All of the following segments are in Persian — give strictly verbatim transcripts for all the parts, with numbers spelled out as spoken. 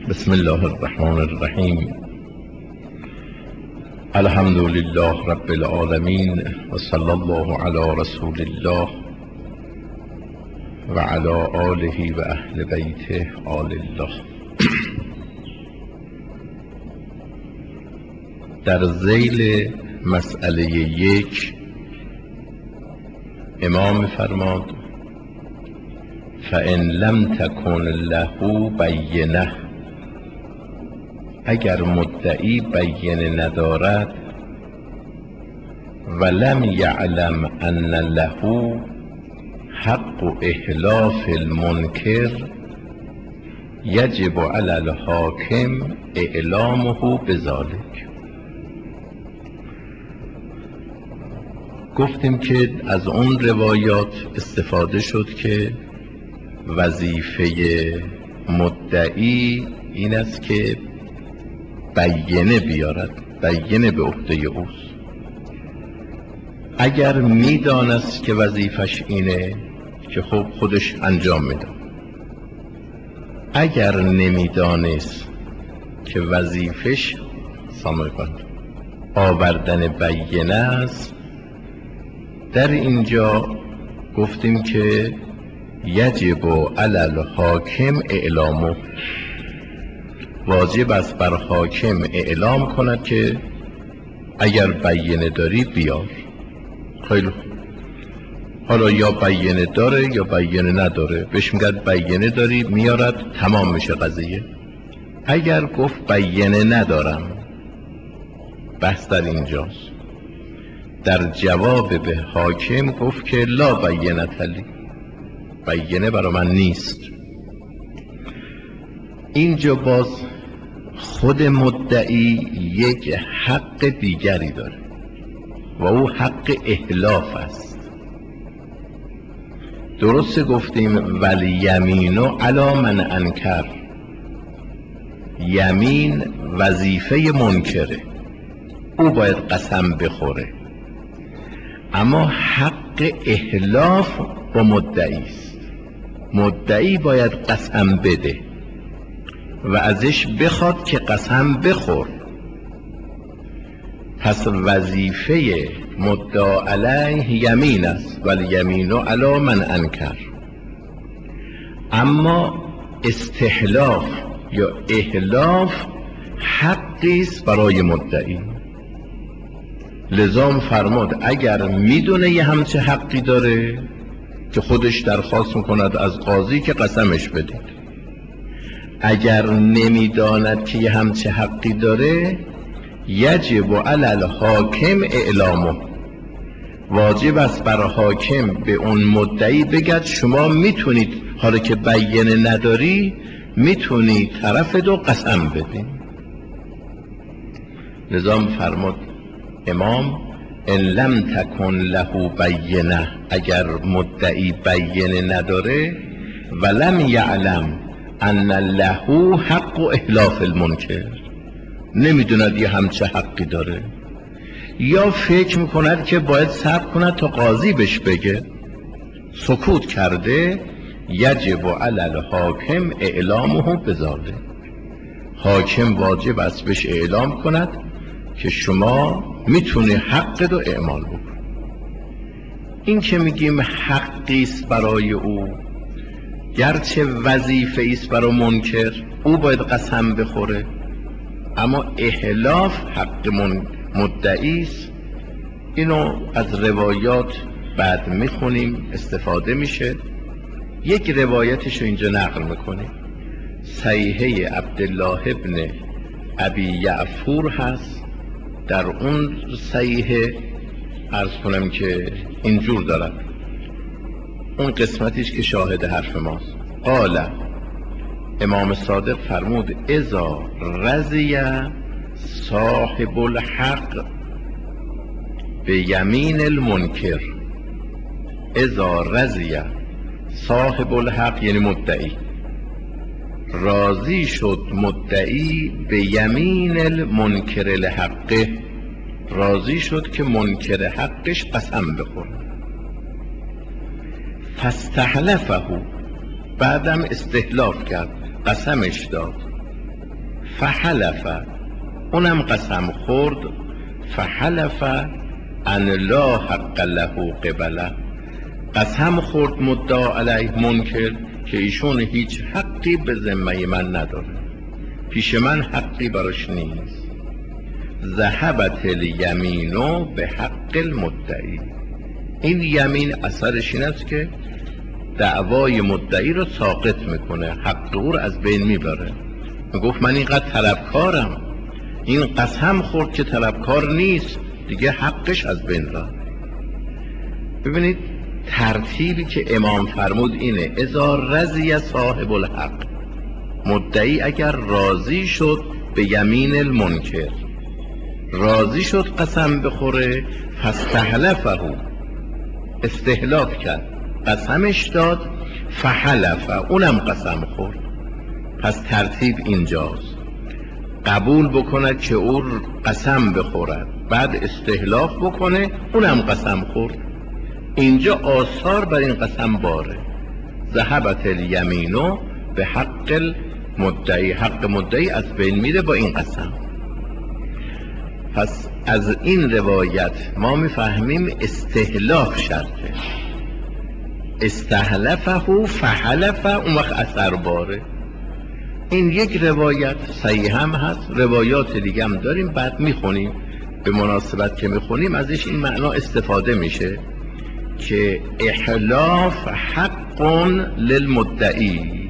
بسم الله الرحمن الرحیم. الحمد لله رب العالمین و صلی الله علی رسول الله و علی آله و اهل بیته آل الله. در ذیل مسئله یک امام فرماد فإن لم تکن له بینه، اگر مدعی بینه ندارد و لم یعلم ان له حق احلاف المنکر یجب علی الحاکم اعلامه بذلک. گفتیم که از اون روایات استفاده شد که وظیفه مدعی این است که بینه بیارد، بینه به عهده اوست. اگر میدانست که وظیفش اینه که خب خودش انجام میده، اگر نمیدانست که وظیفش سامرکن آوردن بینه است، در اینجا گفتیم که یجب علی الحاکم اعلامه، واجب است بر حاکم اعلام کند که اگر بینه داری بیار. خیلی خوب، حالا یا بینه داره یا بینه نداره، بهش میگد بینه داری، میارد، تمام میشه قضیه. اگر گفت بینه ندارم، بحث در اینجاست. در جواب به حاکم گفت که لا بینه لی، بینه برای من نیست. اینجا باز خود مدعی یک حق دیگری داره و او حق احلاف است. درست گفتیم ولی یمینو علی من انکر، یمین وظیفه منکره، او باید قسم بخوره، اما حق احلاف با مدعی است. مدعی باید قسم بده و ازش بخواد که قسم بخور. پس وظیفه مدعا علیه یمین است ولی یمینو علی من انکر، اما استحلاف یا احلاف حقی است برای مدعی. لذا فرمود اگر میدونه یه همچه حقی داره که خودش درخواست میکند از قاضی که قسمش بدید، اگر نمیداند که یه همچه حقی داره یجب علی الحاکم اعلامه، واجب است بر حاکم به اون مدعی بگد شما میتونید، حالا که بینه نداری، میتونی طرف دو قسم بدین. لذا فرمود امام ان لم تکن له بینه، اگر مدعی بینه نداره و لم یعلم ان له حق احلاف المنکر، نمیدوند یه همچه حقی داره، یا فکر میکند که باید صبر کند تا قاضی بهش بگه، سکوت کرده، یجب علی الحاکم اعلامه بذلک، حاکم واجب است بهش اعلام کند که شما میتونی حق رو اعمال بکن. این که میگیم حقی است برای او، گرچه وظیفه است برای منکر، او باید قسم بخوره، اما احلاف حق من مدعی است. اینو از روایات بعد میخونیم، استفاده میشه. یک روایتش رو اینجا نقل میکنیم، صحیحه عبدالله ابن ابی یعفور هست. در اون صحیحه عرض کنم که اینجور دارد، اون قسمتیش که شاهد حرف ماست. قال امام صادق فرمود اذا رضی صاحب الحق به یمین المنکر، اذا رضی صاحب الحق یعنی مدعی، راضی شد مدعی به یمین المنکر لحقه، راضی شد که منکر حقش قسم بخوره. فاستحلفه، بعدم استحلاف کرد، قسمش داد. فحلف، اونم قسم خورد، فحلف ان لا حق له قبله، قسم خورد مدعا علیه منکر که ایشون هیچ حقی به ذمه من نداره، پیش من حقی براش نیست. ذهبت الیمین به حق المدعی، این یمین اثرش این است که دعوای مدعی رو ساقط میکنه، حق او رو از بین میبره. میگفت من اینقدر طلبکارم، این قسم خورد که طلبکار نیست، دیگه حقش از بین رفت. ببینید ترتیبی که امام فرمود اینه: اذا رضی صاحب الحق، مدعی اگر راضی شد به یمین المنکر، راضی شد قسم بخوره، فاستحلفه، استحلاف کرد، قسمش داد، فحلف، اونم قسم خورد. پس ترتیب اینجاست: قبول بکند که او قسم بخورد، بعد استحلاف بکنه، اونم قسم خورد. اینجا آثار بر این قسم باره. ذهبت الیمینو به حق المدعی، حق مدعی از بین میره با این قسم. پس از این روایت ما میفهمیم استحلاف شرطه، استحلفه فحلف، اون وقت اثر باره. این یک روایت صحیح هم هست، روایات دیگه هم داریم، بعد میخونیم، به مناسبت که میخونیم ازش این معنا استفاده میشه که احلاف حق للمدعی،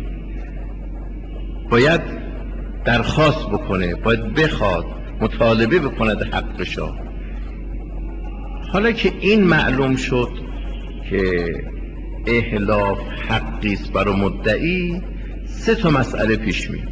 باید درخواست بکنه، باید بخواد، مطالبه بکند حقشو. حالا که این معلوم شد که احلاف حقیست برای مدعی، سه تا مسئله پیش میاد.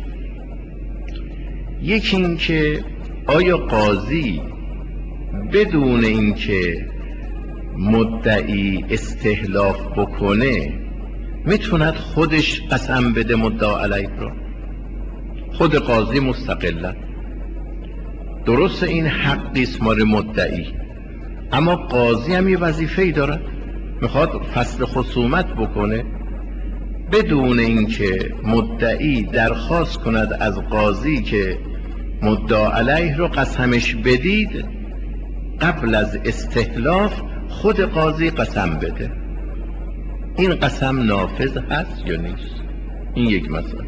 یکی این که آیا قاضی بدون اینکه مدعی استحلاف بکنه میتوند خودش قسم بده مدعا علیه رو؟ خود قاضی مستقلا، درست این حقیست مال مدعی، اما قاضی هم یه وظیفه‌ای دارد، میخواد فصل خصومت بکنه، بدون اینکه مدعی درخواست کند از قاضی که مدعا علیه رو قسمش بدید، قبل از استحلاف خود قاضی قسم بده. این قسم نافذ هست یا نیست؟ این یک مسئله.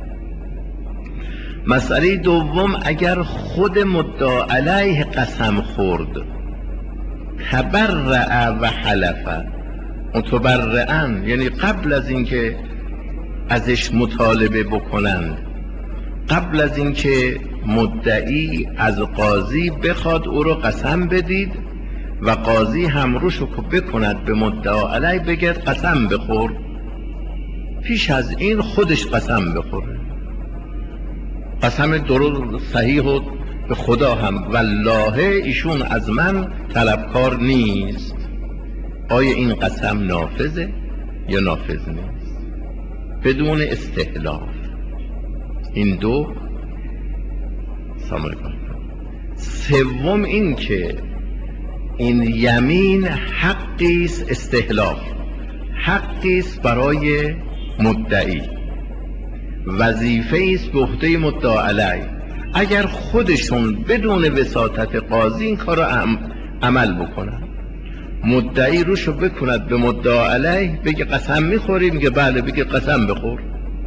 مسئله دوم، اگر خود مدعا علیه قسم خورد، تبرع و حلف، متبرعن، یعنی قبل از اینکه ازش مطالبه بکنند، قبل از اینکه مدعی از قاضی بخواد او رو قسم بدید و قاضی هم روشو بکند به مدعا علیه، بگه قسم بخور، پیش از این خودش قسم بخوره، قسم درست صحیح و به خدا هم والله ایشون از من طلبکار نیست. آیا این قسم نافذه یا نافذ نیست؟ بدون استحلاف. این دو. سلام علیکم. سوم این که این یمین حقیست، استحلاف حقیست برای مدعی، وظیفه است به عهده مدعا علیه. اگر خودشون بدون وساطت قاضی این کار رو عمل بکنن، مدعی روشو بکند به مدعا علیه، بگه قسم میخوری، میگه بله، بگه قسم بخور،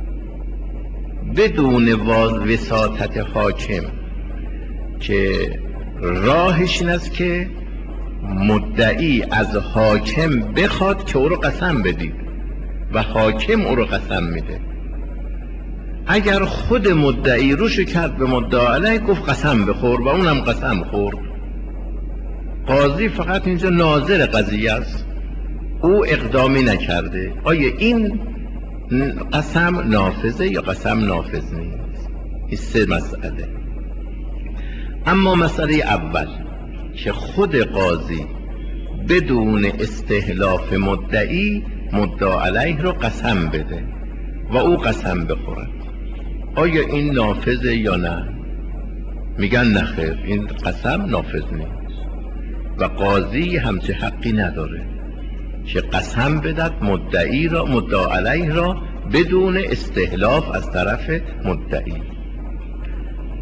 بدون وساطت حاکم، که راهش این است که مدعی از حاکم بخواد که او رو قسم بدید و حاکم او رو قسم میده. اگر خود مدعی روشو کرد به مدعا علیه، گفت قسم بخور و اونم قسم خورد، قاضی فقط اینجا ناظر قضیه است، او اقدامی نکرده. آیا این قسم نافذه یا قسم نافذ نیست؟ این سه مسئله. اما مسئله اول که خود قاضی بدون استحلاف مدعی مدعا علیه رو قسم بده و او قسم بخورد، آیا این نافذه یا نه؟ میگن نخیر، این قسم نافذ نیست و قاضی همچه حقی نداره که قسم بدد مدعی را، مدعا علیه را، بدون استحلاف از طرف مدعی.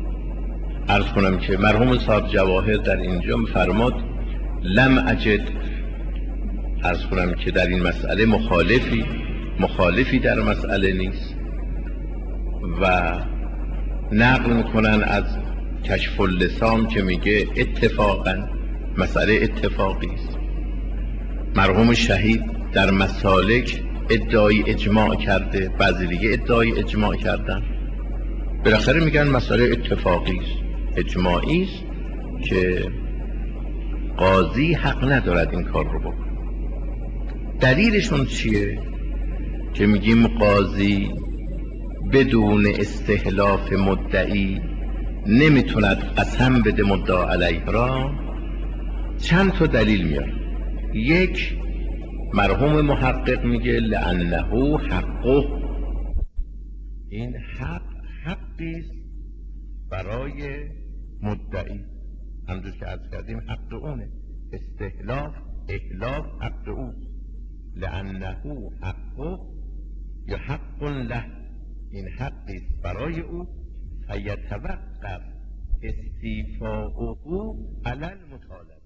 عرض کنم که مرحوم صاحب جواهر در اینجا فرمود لم اجد، عرض کنم که در این مسئله مخالفی مخالفی در مسئله نیست و نقل میکنن از کشف اللسان که میگه اتفاقا مسئله اتفاقی است. مرحوم شهید در مسالک ادعای اجماع کرده، بعضی دیگه ادعای اجماع کردن، بالاخره میگن مسئله اتفاقی است، اجماعی است که قاضی حق ندارد این کار رو بکنه. دلیلشون چیه؟ که میگیم قاضی بدون استحلاف مدعی نمیتوند قسم بده مدعا علیه را. چند تا دلیل میاره. یک، مرحوم محقق میگه لانه حقه، این حق حقی است برای مدعی، همونجور که عرض کردیم حق اونه، استحلاف احلاف حق او، لانه حقه یا حق له، این حقی است برای او، فیتوقف استیفاؤه علی المطالبه،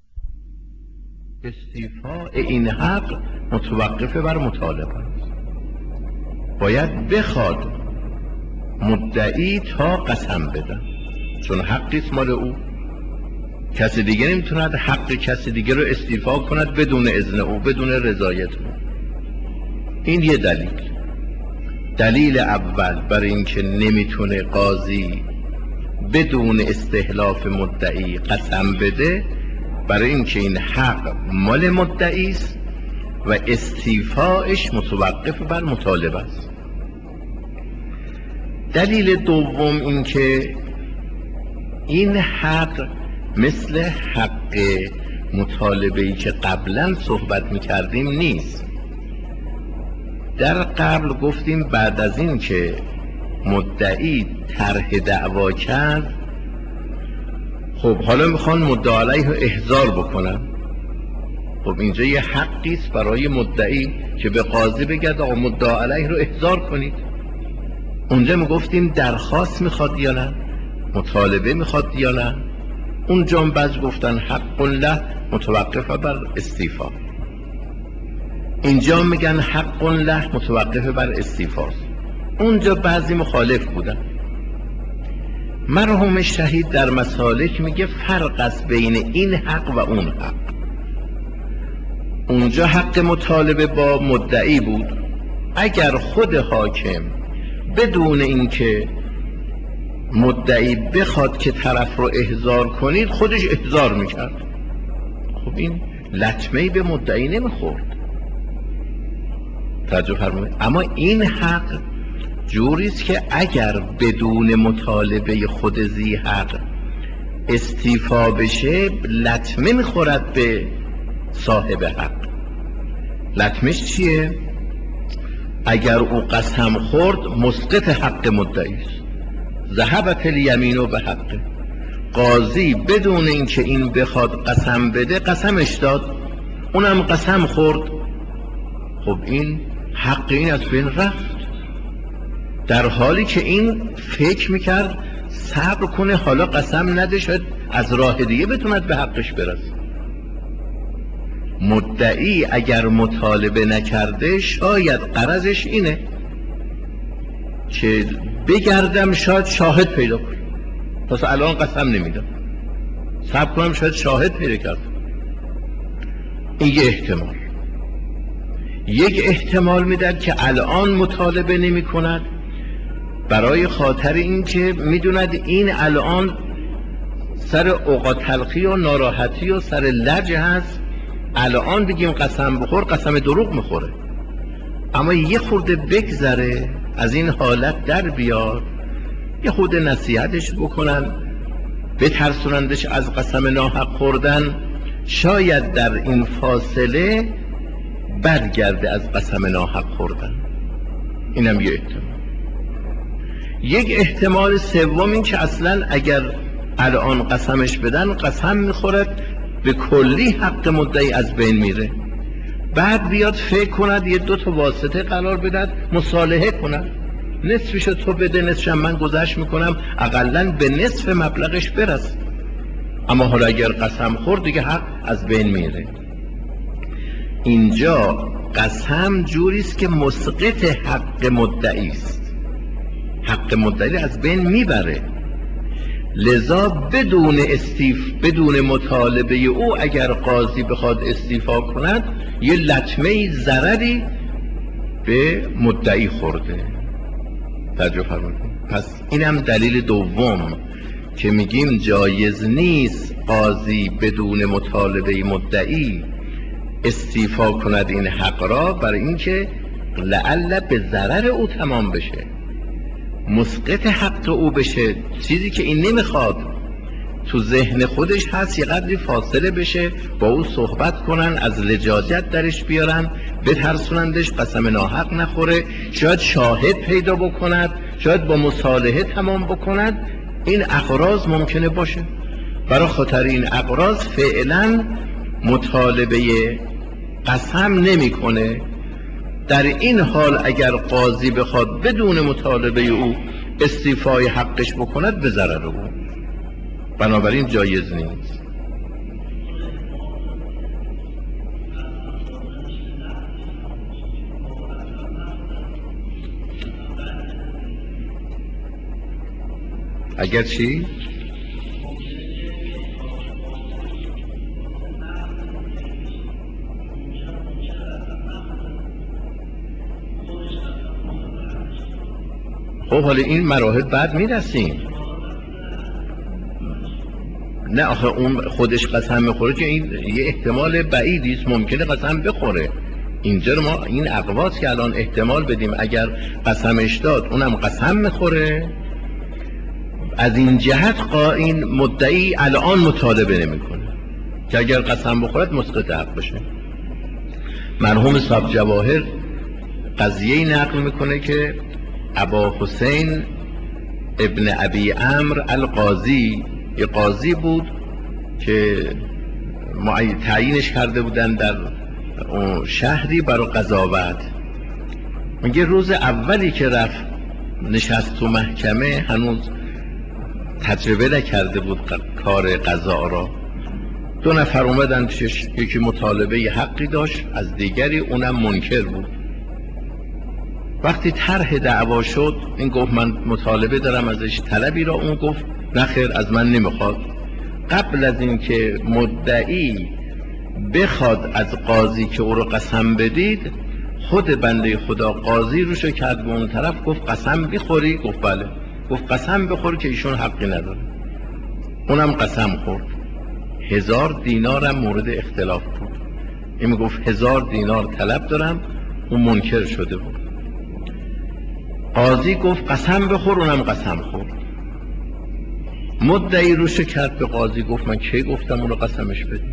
استیفاء این حق متوقف بر مطالبه است. باید بخواد مدعی تا قسم بدن، چون حقی است مال او، کسی دیگه نمیتوند حق کسی دیگه رو استیفا کند بدون اذن او، بدون رضایت او. این یه دلیل. دلیل اول برای اینکه نمیتونه قاضی بدون استحلاف مدعی قسم بده، برای اینکه این حق مال مدعی است و استیفاش متوقف بر مطالبه است. دلیل دوم اینکه این حق مثل حق مطالبه‌ای که قبلا صحبت می‌کردیم نیست. در قبل گفتیم بعد از این که مدعی طرح دعوا کرد، خب حالا میخوان مدعا علیه رو احضار بکنن. خب اینجا یه حقی است برای مدعی که به قاضی بگه آقا مدعا علیه رو احضار کنید. اونجا میگفتیم درخواست میخواد یا نه، مطالبه میخواد یا نه. اونجا بعض گفتن حق له متوقف بر استیفا، اینجا میگن حق له متوقف بر استیفاست. اونجا بعضی مخالف بودن. مرحوم شهید در مسالک میگه فرق است بین این حق و اون حق. اونجا حق مطالبه با مدعی بود، اگر خود حاکم بدون اینکه مدعی بخواد که طرف رو احضار کنید خودش احضار میکرد، خب این لطمه‌ای به مدعی نمیخورد. توجه فرمایید. اما این حق جوریست که اگر بدون مطالبه خود ذی حق استیفا بشه لطمه میخورد به صاحب حق. لطمش چیه؟ اگر او قسم خورد مسقط حق مدعی است، ذهبت الیمین به حقه. قاضی بدون اینکه این بخواد قسم بده قسمش داد، اونم قسم خورد، خب این حق این از بین رفت، در حالی که این فکر میکرد صبر کنه حالا قسم نده شاید از راه دیگه بتوند به حقش برسه. مدعی اگر مطالبه نکرده شاید غرضش اینه که بگردم شاید شاهد پیدا کنم، پس الان قسم نمیدم، صبر کنم شاید شاهد پیدا کردم. این یه احتمال. یک احتمال میدن که الان مطالبه نمی کند برای خاطر اینکه میدوند این الان سر اوقات تلخی و ناراحتی و سر لج هست، الان بگیم قسم بخور قسم دروغ میخوره. اما یه خورده بگذره از این حالت در بیاد، یه خورده نصیحتش بکنن بترسونندش از قسم ناحق خوردن، شاید در این فاصله برگرده از قسم ناحق خوردن. اینم یه احتمال. یک احتمال سوم این که اصلا اگر الان قسمش بدن قسم میخورد به کلی حق مدعی از بین میره، بعد بیاد فکر کند یه دو تا واسطه قرار بدد مصالحه کند، نصفشو تو بده، نصفشم من گذشت میکنم، اقلن به نصف مبلغش برس. اما حالا اگر قسم خورد دیگه حق از بین میره. اینجا قسم جوریست که مسقط حق مدعی است، حق مدعی از بین میبره. لذا بدون استیف بدون مطالبه او اگر قاضی بخواد استیفا کند، یه لطمه ضرری به مدعی خورده. توجه فرمایید. پس اینم دلیل دوم که میگیم جایز نیست قاضی بدون مطالبه مدعی استیفا کند این حق را، برای اینکه لعل به ضرر او تمام بشه، مسقط حق او بشه، چیزی که این نمیخواد. تو ذهن خودش هست یه قدری فاصله بشه، با او صحبت کنن، از لجاجت درش بیارن، بترسونندش، قسم ناحق نخوره، شاید شاهد پیدا بکند، شاید با مصالحه تمام بکند. این اغراض ممکنه باشه. برای خاطر این اغراض فعلا مطالبه قسم نمیکنه. در این حال اگر قاضی بخواد بدون مطالبه او استیفای حقش بکند، به ضرر او، بنابراین جایز نیست. اگر چی؟ خب حالا این مراحل بعد میرسیم. نه آخه اون خودش قسم میخوره که این یه احتمال بعیدیست، ممکنه قسم بخوره. اینجا ما این اقواس که الان احتمال بدیم اگر قسمش داد اونم قسم میخوره، از این جهت این مدعی الان مطالبه نمیکنه که اگر قسم بخورد مسقط حق بشه. مرحوم صاحب جواهر قضیه نقل میکنه که ابا حسین ابن ابی عمرو القاضی، یه قاضی بود که تعیینش کرده بودن در شهری برای قضاوت. میگه روز اولی که رفت نشست تو محکمه، هنوز تجربه نکرده بود کار قضا را. دو نفر اومدن پیشش، یکی مطالبه حقی داشت از دیگری، اونم منکر بود. وقتی طرح دعوا شد، این گفت من مطالبه دارم ازش طلبی را، اون گفت نخیر از من نمیخواد. قبل از اینکه مدعی بخواد از قاضی که او رو قسم بدید، خود بنده خدا قاضی روشو کرد به اون طرف، گفت قسم بخوری؟ گفت بله. گفت قسم بخور که ایشون حقی نداره. اونم قسم خورد. هزار دینارم مورد اختلاف بود. این گفت هزار دینار طلب دارم، اون منکر شده بود. قاضی گفت قسم بخور، اونم قسم خورد. مدعی روشو کرد به قاضی، گفت من کی گفتم اونو قسمش بدی؟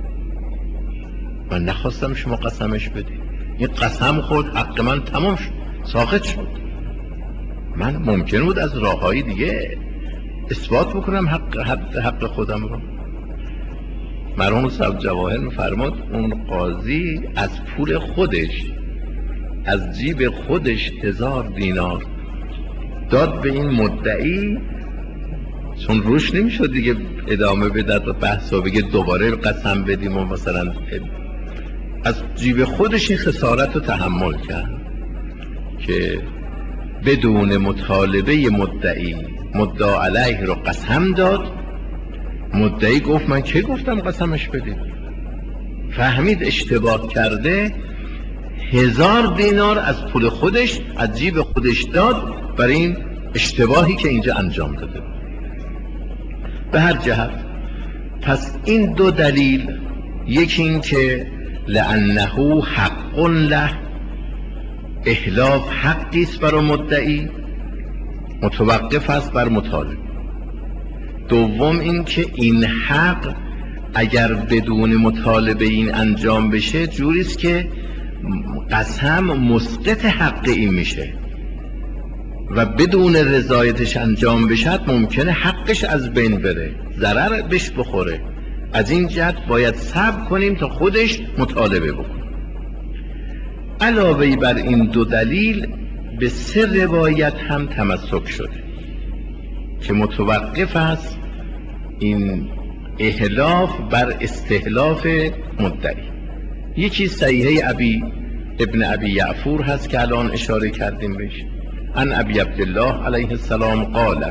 من نخواستم شما قسمش بدی. این قسم خورد، حق من تمام شد، ساقط شد. من ممکن بود از راههای دیگه اثبات بکنم حق, حق, حق خودم رو. مرحوم صاحب جواهر میفرماد اون قاضی از پول خودش، از جیب خودش هزار دینار داد به این مدعی، چون روش نمیشد دیگه ادامه بدد و بحث و بگه دوباره قسم بدیم و مثلا، از جیب خودش این خسارت رو تحمل کرد که بدون مطالبه مدعی مدعا علیه رو قسم داد. مدعی گفت من کی گفتم قسمش بدید؟ فهمید اشتباه کرده، هزار دینار از پول خودش از جیب خودش داد برای این اشتباهی که اینجا انجام داده. به هر جهت پس این دو دلیل، یکی این که لأنه حق له، احلاف حقیست برای مدعی، متوقف است بر مطالب. دوم این که این حق اگر بدون مطالبه این انجام بشه، جوریست که قسم مسقط حق این میشه و بدون رضایتش انجام بشد ممکنه حقش از بین بره، ضرر بهش بخوره. از این جهت باید صبر کنیم تا خودش مطالبه بکنه. علاوه بر این دو دلیل، به سه روایت هم تمسک شده که متوقف است این احلاف بر استحلاف مدعی. یکی صحیحه ابی ابن ابی یعفور هست که الان اشاره کردیم بهش، ان ابی عبدالله علیه السلام قال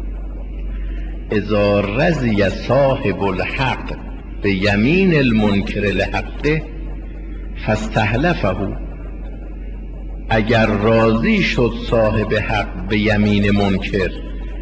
اذا رضی صاحب الحق به یمین المنکر لحقه فاستحلفه، اگر راضی شد صاحب حق به یمین منکر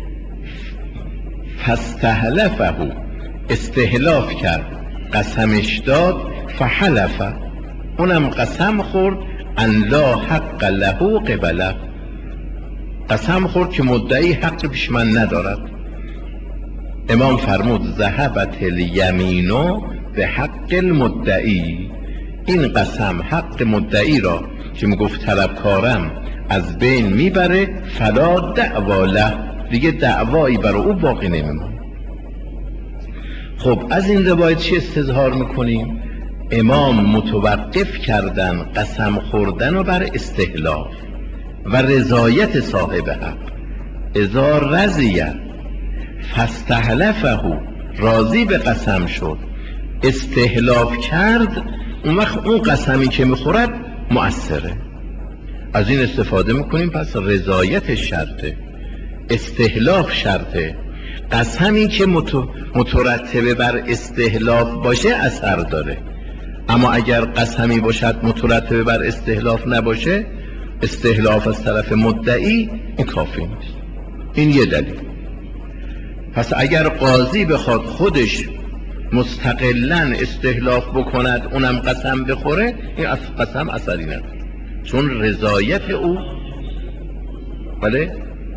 فاستحلفه، استحلاف کرد، قسمش داد، فحلف، اونم قسم خورد، ان لا حق له قبله، قسم خورد که مدعی حق پیش من ندارد. امام فرمود ذهبت الیمین به حق المدعی، این قسم حق مدعی را که میگفت طلبکارم از بین میبره، فلا دعوا له، دیگه دعوایی برای او باقی نمیمونه. خب از این روایت چی استظهار میکنیم؟ امام متوقف کردن قسم خوردن و بر استحلاف و رضایت صاحب حق. اذا رضی فاستحلفه، راضی به قسم شد، استحلاف کرد، اون وقت اون قسمی که میخورد مؤثره. از این استفاده میکنیم. پس رضایت شرطه، استحلاف شرطه. قسمی که مترتبه بر استحلاف باشه اثر داره، اما اگر قسمی باشد مترتبه بر استحلاف نباشه، استحلاف از طرف مدعی، این کافی نیست. این یه دلیل. پس اگر قاضی بخواد خودش مستقلاً استحلاف بکند اونم قسم بخوره، این قسم اثری نداره، چون رضایت او. بله؟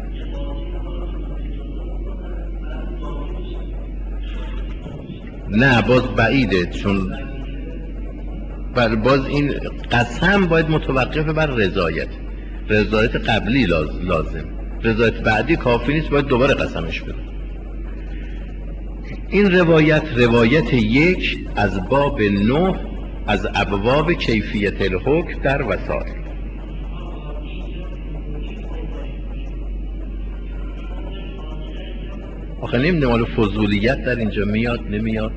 نه باز بعیده، چون بر باز این قسم باید متوقف بر رضایت، رضایت قبلی لازم، رضایت بعدی کافی نیست، باید دوباره قسمش بده. این روایت روایت یک از باب نه از ابواب کیفیت الحکم در وسائل. آخه نمیدونم حالا فضولیت در اینجا میاد نمیاد.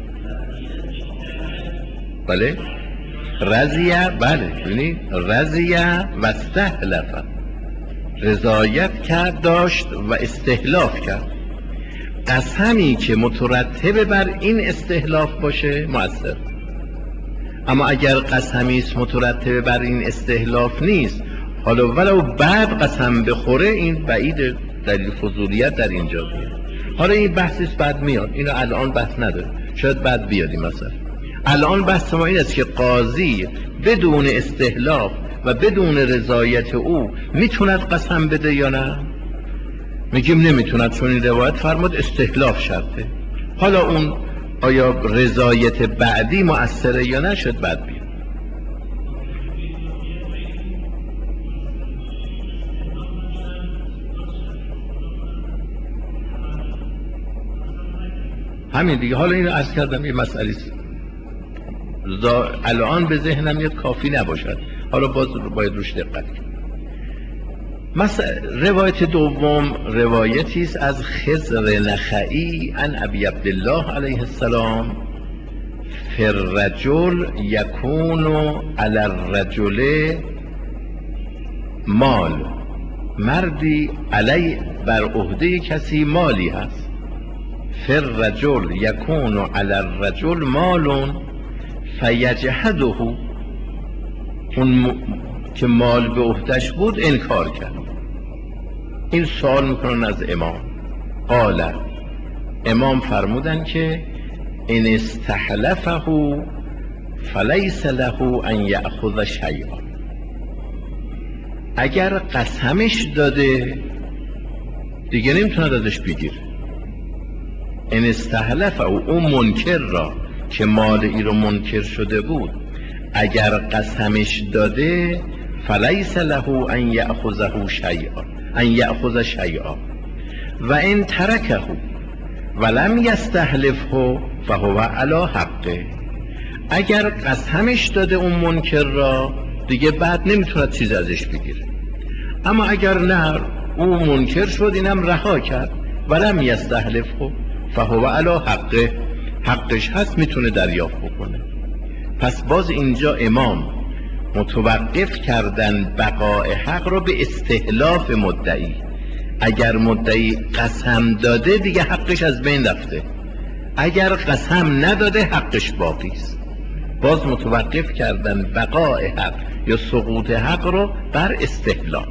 بله رضیه، بله ببینید رضیه و استحلف، رضایت کرد داشت و استحلاف کرد. قسمی که مترتب بر این استحلاف باشه مؤثر، اما اگر قسمی است مترتب بر این استحلاف نیست، حالا ولو بعد قسم بخوره، این بعید دلیل فضولیت در اینجا بیاد. حالا این بحثیست بعد میاد، اینو الان بحث نداره، شاید بعد بیادیم. مثلا الان بحث ما این است که قاضی بدون استحلاف و بدون رضایت او میتوند قسم بده یا نه؟ میگیم نمیتوند، چون این روایت فرمود استحلاف شرطه. حالا اون آیا رضایت بعدی مؤثره یا نه، شد بعد بیاد. همین دیگه. حالا اینو عرض کردم یه مسئله است الان به ذهنم میاد، کافی نباشد، حالا باز باید روش دقت کنیم. روایت دوم روایتی است از خضر نخعی عن ابی عبدالله علیه السلام، فالرجل یکون علی الرجل مال، مردی علی بر عهده کسی مالی هست. فالرجل یکون علی الرجل مال فیجحده، اون م... که مال به عهدش بود انکار کرد. این سوال میکنن از امام. قال، امام فرمودن که ان استحلفه فلیس له ان یأخذ شیئا، اگر قسمش داده دیگه نمیتونه ازش بگیره. ان استحلفه، اون منکر را که مال ای رو منکر شده بود اگر قسمش داده، فلیس له ان یأخذه شیئا، ان یأخذ شیئا و ان ترکه ولم یستحلفه فهو علی حقه، اگر قسمش داده اون منکر را دیگه بعد نمیتونه چیز ازش بگیره، اما اگر نه او منکر شد اینم رها کرد ولم یستحلفه فهو علی حقه، حقش هست میتونه دریافت بکنه. پس باز اینجا امام متوقف کردن بقای حق رو به استحلاف مدعی. اگر مدعی قسم داده دیگه حقش از بین رفته، اگر قسم نداده حقش باقی است. باز متوقف کردن بقای حق یا سقوط حق رو بر استحلاف،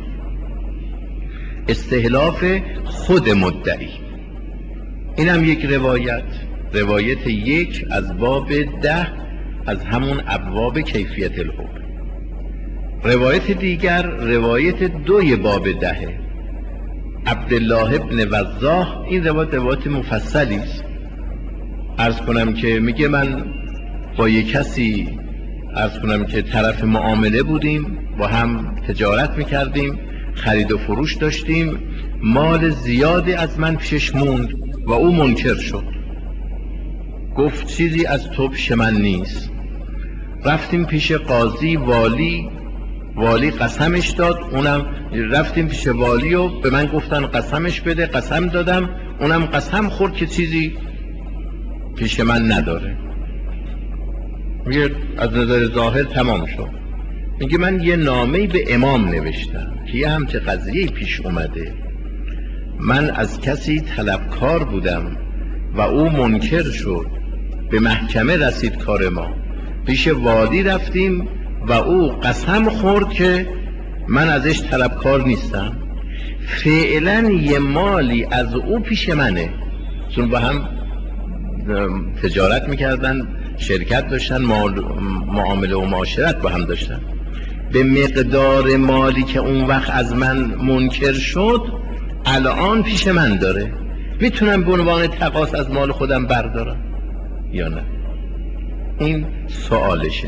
استحلاف خود مدعی. اینم یک روایت، روایت یک از باب ده از همون ابواب کیفیت الحکم. روایت دیگر روایت دوی باب دهه، عبدالله ابن وضاح. این روایت روایت مفصلی است. عرض کنم که میگه من با یک کسی عرض کنم که طرف معامله بودیم، با هم تجارت میکردیم، خرید و فروش داشتیم، مال زیادی از من پیشش موند و او منکر شد، گفت چیزی از تو پیش من نیست. رفتیم پیش قاضی، والی، والی قسمش داد، اونم رفتیم پیش والی و به من گفتن قسمش بده، قسم دادم، اونم قسم خورد که چیزی پیش من نداره. میگه از نظر ظاهر تمام شد. میگه من یه نامه‌ای به امام نوشتم که یه همچه قضیه پیش اومده، من از کسی طلبکار بودم و او منکر شد، به محکمه رسید کار ما، پیش والی رفتیم و او قسم خورد که من ازش طلبکار نیستم، فعلا یه مالی از او پیش منه، چون با هم تجارت میکردن، شرکت داشتن، معامله و معاشرت با هم داشتن، به مقدار مالی که اون وقت از من منکر شد الان پیش من داره، میتونم به عنوان تقاص از مال خودم بردارم یا نه؟ این سوالشه.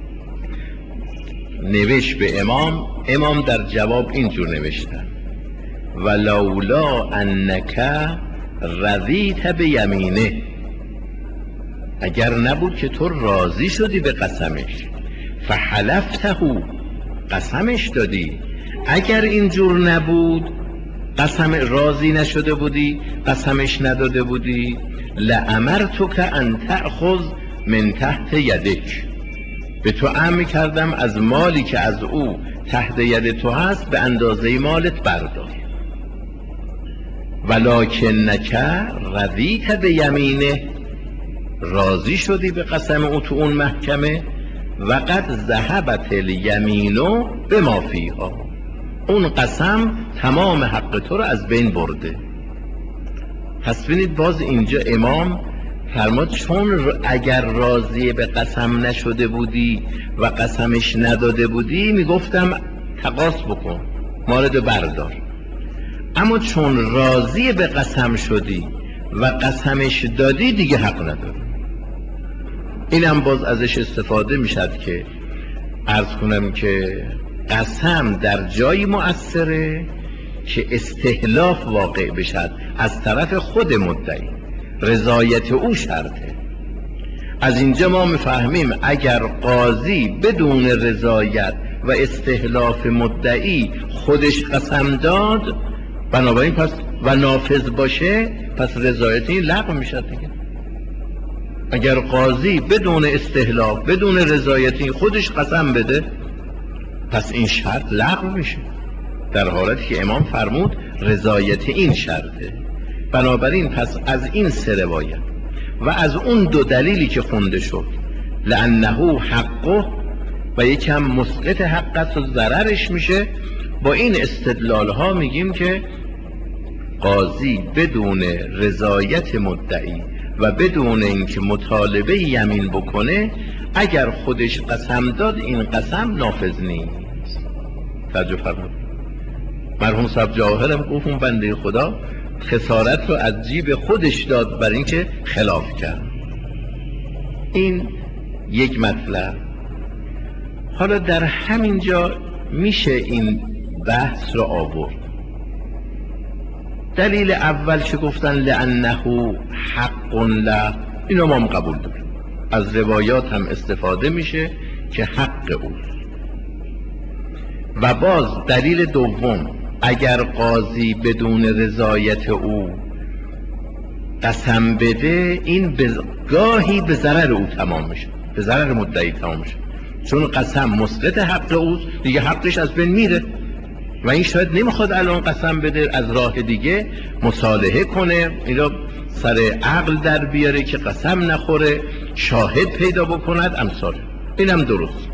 نوشت به امام، امام در جواب اینجور نوشتن ولولا انک رضیت بیمینه، اگر نبود که تو راضی شدی به قسمش، فحلفته، قسمش دادی، اگر اینجور نبود، قسم راضی نشده بودی، قسمش نداده بودی، لامرتک ان تأخذ من تحت یدک، به تو امر کردم از مالی که از او تحت ید تو هست به اندازه مالت بردار. ولکنک رضیت بیمینه، راضی شدی به قسم او تو اون محکمه، و قد ذهبت الیمین بما فیها، اون قسم تمام حق تو رو از بین برده. پس ببینید باز اینجا امام فرمود چون اگر راضی به قسم نشده بودی و قسمش نداده بودی میگفتم تقاص بکن، مارد بردار، اما چون راضی به قسم شدی و قسمش دادی دیگه حق نداری. اینم باز ازش استفاده میشد که عرض کنم که قسم در جایی مؤثره که استحلاف واقع بشد از طرف خود مدعی، رضایت او شرطه. از اینجا ما میفهمیم اگر قاضی بدون رضایت و استحلاف مدعی خودش قسم داد، بنابراین پس و نافذ باشه، پس رضایت این لغو میشه دیگه. اگر قاضی بدون استحلاف بدون رضایتی خودش قسم بده، پس این شرط لغو میشه، در حالتی که امام فرمود رضایت این شرطه. بنابراین پس از این سه روایت و از اون دو دلیلی که خونده شد، لانه حقه و یکم مسقط حق است و ضررش میشه، با این استدلال ها میگیم که قاضی بدون رضایت مدعی و بدون اینکه مطالبه یمین بکنه، اگر خودش قسم داد این قسم نافذ نیست. توجه فرمایید. مرحوم صاحب جواهرم گفت اون بنده خدا خسارت رو از جیب خودش داد برای اینکه خلاف کرد. این یک مطلب. حالا در همین جا میشه این بحث رو آورد. دلیل اول که گفتن لانه حق له، اینو ما هم قبول داریم، از روایات هم استفاده میشه که حق اوست. و باز دلیل دوم، اگر قاضی بدون رضایت او قسم بده، این گاهی به ضرر او تمام میشه، به ضرر مدعی تمام میشه، چون قسم مسقط حق اوست، دیگه حقش از بین میره و این شاید نمیخواد الان قسم بده، از راه دیگه مصالحه کنه، اینا سر عقل در بیاره که قسم نخوره، شاهد پیدا بکند، امثال اینم درست.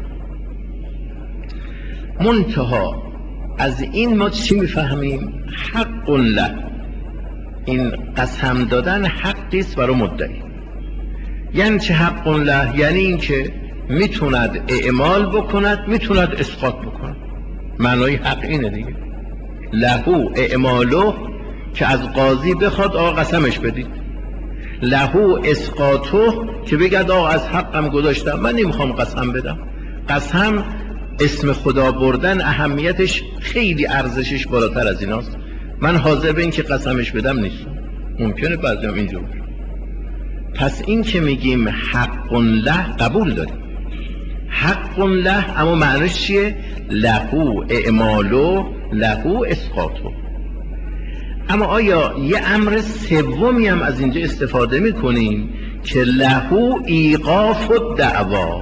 منتها از این ما چی میفهمیم؟ حق له، این قسم دادن حقی است برای مدعی. یعنی چه حق له؟ یعنی این که میتوند اعمال بکند، میتوند اسقاط بکند. معنای حق اینه دیگه، لهو اعمالو، که از قاضی بخواد آقا قسمش بدید، لهو اسقاطو، که بگد آقا از حقم گذاشتم، من نمیخوام قسم بدم. قسم اسم خدا بردن اهمیتش خیلی ارزشش بالاتر از ایناست، من حاضر به این که قسمش بدم نیستم. ممکنه بعضی هم اینجور. پس این که میگیم حق له قبول داریم، حق له، اما معنیش چیه؟ لهو اعمالو، لهو اسقاطو. اما آیا یه امر سومی هم از اینجا استفاده میکنیم که لهو ایقاف الدعوا؟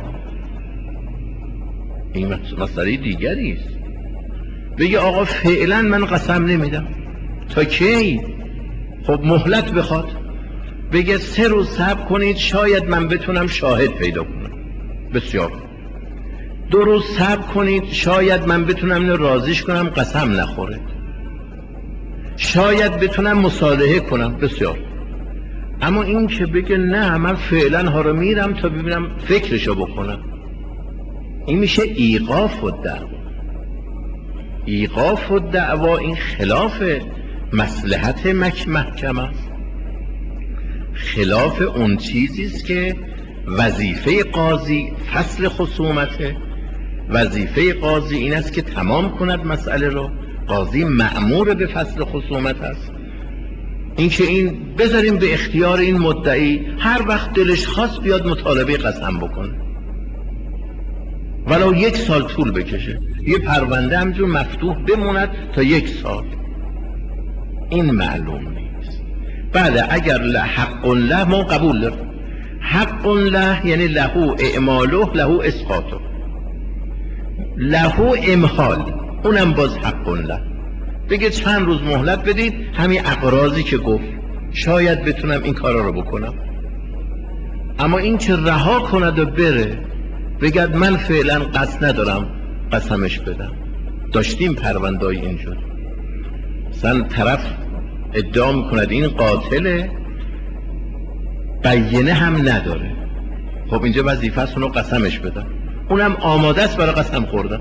این مسئله دیگری است. بگه آقا فعلا من قسم نمیدم، تا کی؟ خب مهلت بخواد، بگه سه روز صبر کنید شاید من بتونم شاهد پیدا کنم، بسیار. دو روز صبر کنید شاید من بتونم اینو راضیش کنم قسم نخوره، شاید بتونم مصالحه کنم، بسیار. اما این که بگه نه من فعلا ها رو میرم تا ببینم فکرشو بکنم، این میشه ایقاف الدعوا. ایقاف الدعوا این خلاف مصلحت محکم است، خلاف اون چیزی است که وظیفه قاضی فصل خصومته. وظیفه قاضی این است که تمام کند مسئله رو، قاضی مأمور به فصل خصومت است. این که این بذاریم به اختیار این مدعی، هر وقت دلش خواست بیاد مطالبه قسم بکنه، ولو یک سال طول بکشه، یه پرونده همجور مفتوح بموند تا یک سال، این معلوم نیست. بعد اگر حق له ما قبول داریم، حق له یعنی لهو اعماله، لهو اسقاطه، لهو امحال، اونم باز حق له. بگه چند روز مهلت بدید، همین اقراضی که گفت شاید بتونم این کارا رو بکنم. اما این که رها کند و بره بگد من فعلا قصد ندارم قسمش بدم. داشتیم پروندهای اینجور، مثلا طرف ادعا میکند این قاتله، بینه هم نداره، خب اینجا وظیفه است اونو قسمش بدم، اونم آماده است برای قسم خوردن.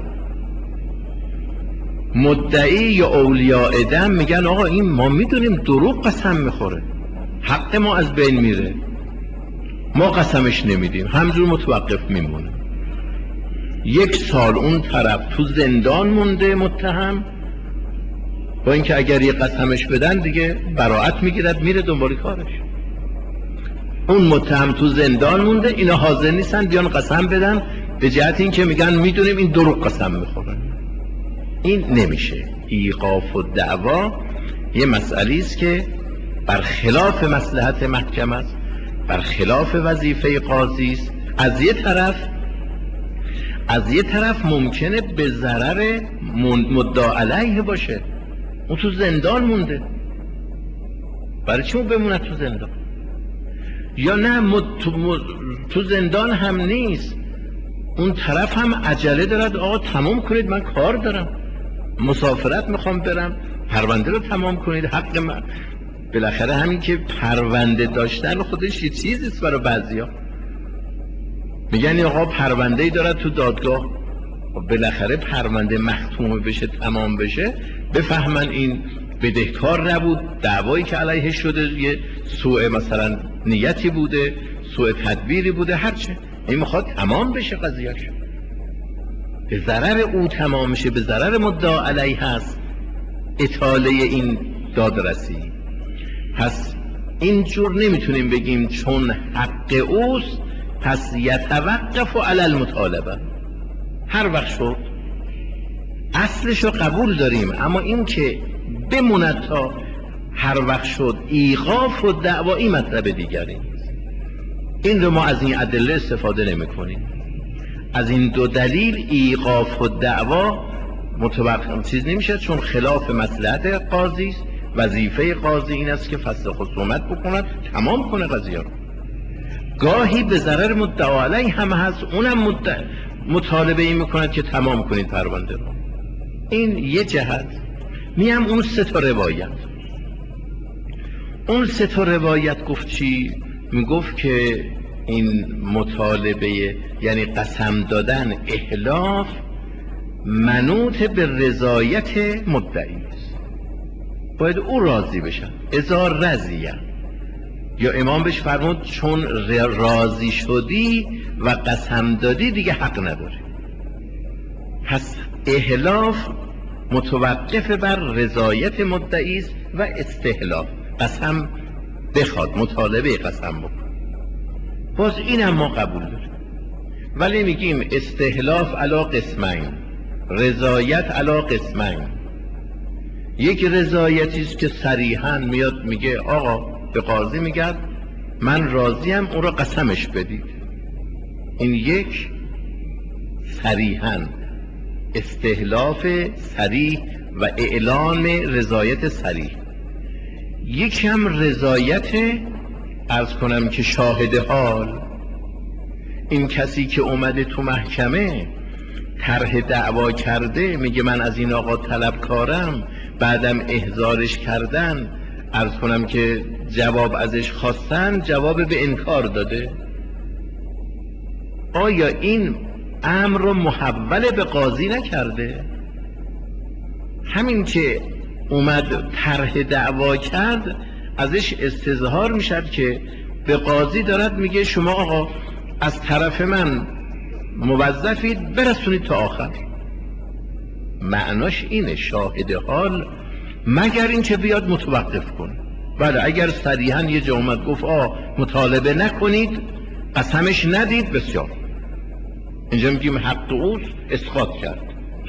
مدعی یا اولیاء دم میگن آقا این ما میدونیم دروغ قسم میخوره، حق ما از بین میره، ما قسمش نمیدیم، همجور متوقف میمونه. یک سال اون طرف تو زندان مونده متهم، با اینکه اگر یه قسمش بدن دیگه براءت میگیرد میره دنبال کارش. اون متهم تو زندان مونده، اینا حاضر نیستن بیان قسم بدن، به جهت این که میگن میدونیم این دروغ قسم میخوره. این نمیشه. ایقاف الدعوا یه مسئله است که برخلاف مصلحت محکم است، برخلاف وظیفه قاضی است. از یه طرف از یه طرف ممکنه به ضرر مدعا علیه باشه، اون تو زندان مونده، برای چی اون بمونه تو زندان؟ یا نه مد... تو... مد... تو زندان هم نیست، اون طرف هم عجله دارد آقا تمام کنید من کار دارم، مسافرت میخوام برم، پرونده رو تمام کنید، حق من. بالاخره همین که پرونده داشتن خودش یه چیزیست برای بعضیا. میگن آقا پرونده ای دارد تو دادگاه، بالاخره پرونده مختوم بشه تمام بشه، بفهمن این بدهکار نبود، دعوایی که علیه شده یه سوء مثلا نیتی بوده، سوء تدبیری بوده، هرچه این میخواد تمام بشه قضیهش، به ضرر او تمام شه، به ضرر مدعا علیه هست اطاله این دادرسی. پس اینجور نمیتونیم بگیم چون حق اوست پس یتوقف علی المطالبه. هر وقت شد اصلش رو قبول داریم، اما این که بموند تا هر وقت شد ایقاف و دعوایی مطلب دیگری. این رو ما از این ادله استفاده نمی کنیم. از این دو دلیل ایقاف و دعوا متوقع چیز نمیشه، چون خلاف مصلحت قاضی است. وظیفه قاضی این است که فصل خصومت بکند، تمام کنه قضیه رو. گاهی به ضرر مدعا علیه هم هست، اونم مدع... مطالبه این میکند که تمام کنید پرونده رو. این یه جهت. میم اون سه تا روایت اون سه تا روایت گفت چی؟ میگفت که این مطالبه یعنی قسم دادن احلاف منوط به رضایت مدعی است، باید او راضی بشن. اذا رضیه، یا امام بهش فرمود چون راضی شدی و قسم دادی دیگه حق نداری. پس احلاف متوقف بر رضایت مدعی است و استحلاف قسم بخواد، مطالبه قسم بکن. باز اینم ما قبول داریم، ولی میگیم استحلاف علی قسمین، رضایت علی قسمین. یک رضایتی است که صریحاً میاد میگه آقا به قاضی میگه من راضیم، اون رو قسمش بدید. این یک صریحاً استحلاف صریح و اعلان رضایت صریح. یک هم رضایت عرض کنم که شاهد حال، این کسی که اومده تو محکمه طرح دعوا کرده میگه من از این آقا طلبکارم، بعدم احضارش کردن، عرض کنم که جواب ازش خواستن، جواب به انکار داده. آیا این امر رو محول به قاضی نکرده؟ همین که اومد طرح دعوا کرد ازش استظهار میشد که به قاضی دارد میگه شما آقا از طرف من موظفید برسونید تا آخر. معناش اینه شاهد حال مگر این که بیاد متوقف کنه. بله اگر صریحاً یه جا اومد گفت آه مطالبه نکنید، قسمش ندید، بسیار، اینجا میگیم حق اوست، اسقاط کرد.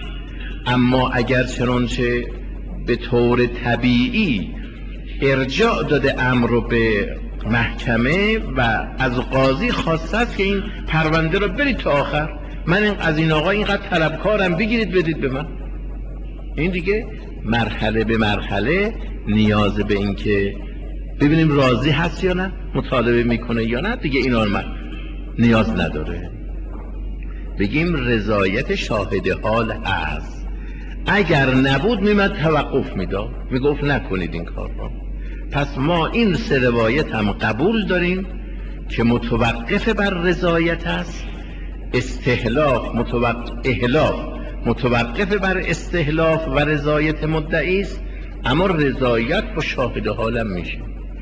اما اگر چنانچه به طور طبیعی ارجاع داده امر رو به محکمه و از قاضی خواسته است که این پرونده رو برید تا آخر، من این از این آقا اینقدر طلبکارم بگیرید بدید به من، این دیگه مرحله به مرحله نیاز به این که ببینیم راضی هست یا نه، مطالبه میکنه یا نه، دیگه اینا رو من نیاز نداره. بگیم رضایت شاهد حال هست. اگر نبود میمد توقف میداد، میگفت نکنید این کار رو. پس ما این سه روایت هم قبول داریم که متوقف بر رضایت است. استحلاف متوقف احلاف متوقف بر استحلاف و رضایت مدعی است، اما رضایت با شاهد حالم میشه.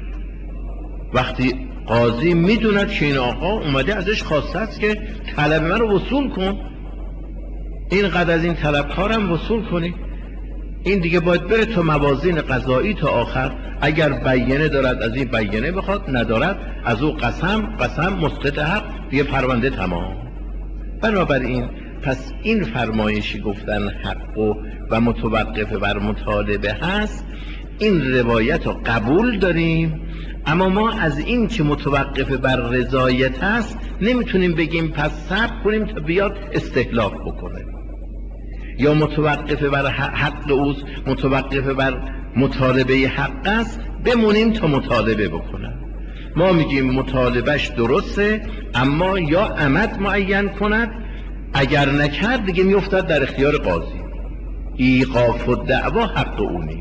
وقتی قاضی میدوند که این آقا اومده ازش خواسته است که طلب من رو وصول کن، اینقدر از این طلبکارم وصول کنی، این دیگه باید بره تا موازین قضایی تا آخر. اگر بیانه دارد از این بیانه بخواد، ندارد از او قسم، قسم مسقط حق، دیگه پرونده تمام. بنابراین پس این فرمایشی گفتن حق و, و متوقف بر مطالبه هست، این روایت رو قبول داریم، اما ما از این که متوقف بر رضایت هست نمیتونیم بگیم پس صبر کنیم تا بیاد استحلاف بکنه، یا متوقف بر حق اوست، متوقف بر مطالبه حق است، بمونیم تا مطالبه بکنه. ما میگیم مطالبهش درسته، اما یا عمد معین کند، اگر نکرد دیگه میافتد در اختیار قاضی. ایقاف الدعوا حق اونی،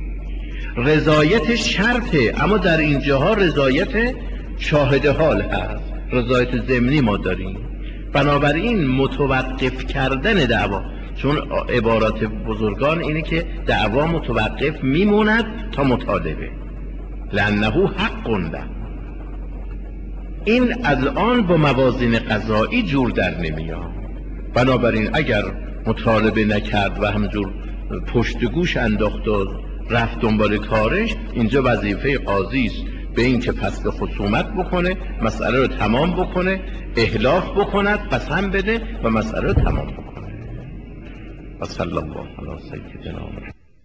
رضایتش شرطه، اما در اینجاها رضایت شاهد حال هست، رضایت ضمنی ما داریم. بنابراین متوقف کردن دعوا، چون عبارات بزرگان اینه که دعوا متوقف میموند تا مطالبه، لانه حق له. این از آن با موازین قضایی جور در نمیاد. بنابراین اگر مطالبه نکرد و همجور پشت گوش انداخت و رفت دنبال کارش، اینجا وظیفه قاضی است به این که فصل خصومت بکنه، مسئله رو تمام بکنه، احلاف بکند، قسم بده و مسئله رو تمام بکنه. و صلی الله علی سیدنا محمد.